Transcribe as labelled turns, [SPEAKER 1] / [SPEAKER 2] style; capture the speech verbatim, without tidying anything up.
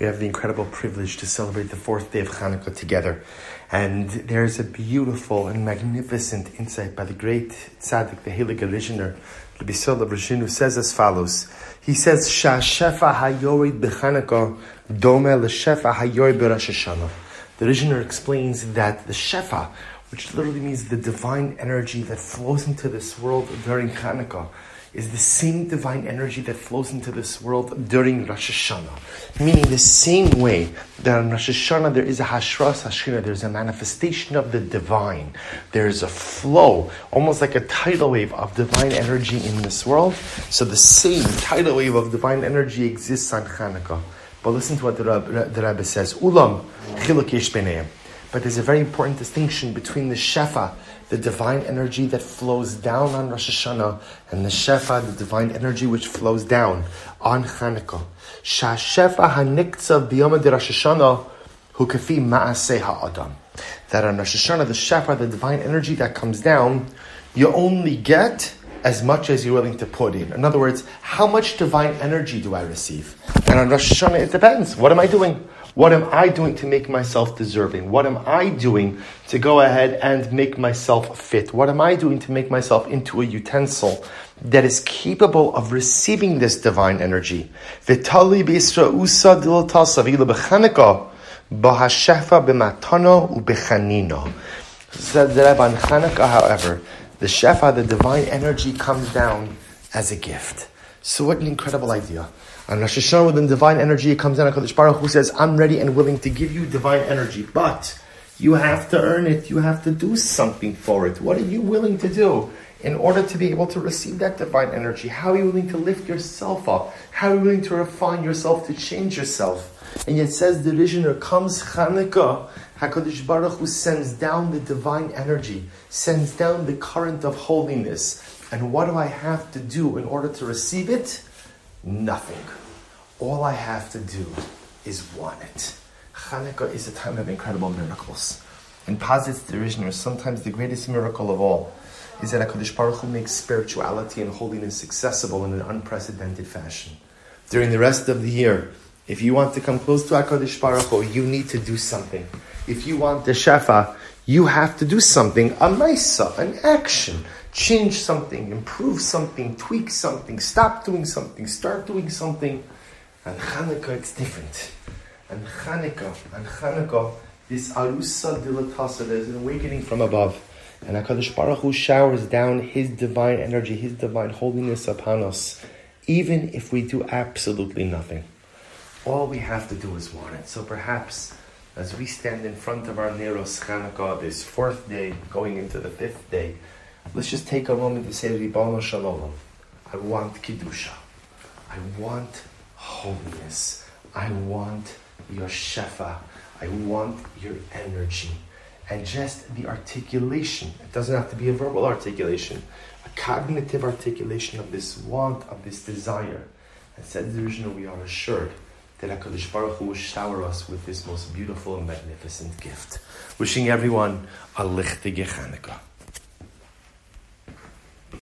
[SPEAKER 1] we have the incredible privilege to celebrate the fourth day of Hanukkah together. And there's a beautiful and magnificent insight by the great tzaddik, the Heilige Rishner, Rabbi Sola Brashin, who says as follows. He says, Sha shefa hayorid b'Hanukkah dome l'shefa hayorid b'Rosh Hashanah. The Rishner explains that the shefa, which literally means the divine energy that flows into this world during Hanukkah, is the same divine energy that flows into this world during Rosh Hashanah. Meaning the same way that on Rosh Hashanah there is a Hashras Hashchina, there's a manifestation of the divine. There is a flow, almost like a tidal wave of divine energy in this world. So the same tidal wave of divine energy exists on Hanukkah. But listen to what the Rebbe, the Rebbe says. Ulam chiluk yesh b'neihem. But there's a very important distinction between the shefa, the divine energy that flows down on Rosh Hashanah, and the shefa, the divine energy which flows down on Hanukkah. Sha shefa hanikza b'yom de Rosh Hashanah hu kafi ma'aseh ha'adam. That on Rosh Hashanah, the shefa, the divine energy that comes down, you only get as much as you're willing to put in. In other words, how much divine energy do I receive? And on Rosh Hashanah, it depends. What am I doing? What am I doing to make myself deserving? What am I doing to go ahead and make myself fit? What am I doing to make myself into a utensil that is capable of receiving this divine energy? V'tali b'Yisra usa dilata savila b'Chanukah b'hashefa b'matano u'b'chanino. Said the Rebbe on Chanukah, however, the shefa, the divine energy, comes down as a gift. So what an incredible idea. On Rosh Hashanah, with the divine energy, it comes down. HaKadosh Baruch Hu says, I'm ready and willing to give you divine energy, but you have to earn it. You have to do something for it. What are you willing to do in order to be able to receive that divine energy? How are you willing to lift yourself up? How are you willing to refine yourself, to change yourself? And yet says the Rishner, comes Chanukah, HaKadosh Baruch Hu sends down the divine energy, sends down the current of holiness. And what do I have to do in order to receive it? Nothing. All I have to do is want it. Hanukkah is a time of incredible miracles. And posits the Rishner, sometimes the greatest miracle of all is that HaKadosh Baruch Hu makes spirituality and holiness accessible in an unprecedented fashion. During the rest of the year, if you want to come close to HaKadosh Baruch Hu, you need to do something. If you want the shefa, you have to do something, a maisa, an action. Change something, improve something, tweak something, stop doing something, start doing something. And Hanukkah, it's different. And Hanukkah, and Hanukkah, this arusa dilatasa, there's an awakening from above. And HaKadosh Baruch Hu showers down His divine energy, His divine holiness upon us, even if we do absolutely nothing. All we have to do is want it. So perhaps, as we stand in front of our Neros Hanukkah, this fourth day, going into the fifth day, let's just take a moment to say, Ribbono Shel Olam, I want Kedusha. I want holiness. I want your shefa. I want your energy. And just the articulation, it doesn't have to be a verbal articulation, a cognitive articulation of this want, of this desire. And said the original, we are assured that HaKadosh Baruch Hu will shower us with this most beautiful and magnificent gift. Wishing everyone a lichtige Chanukah.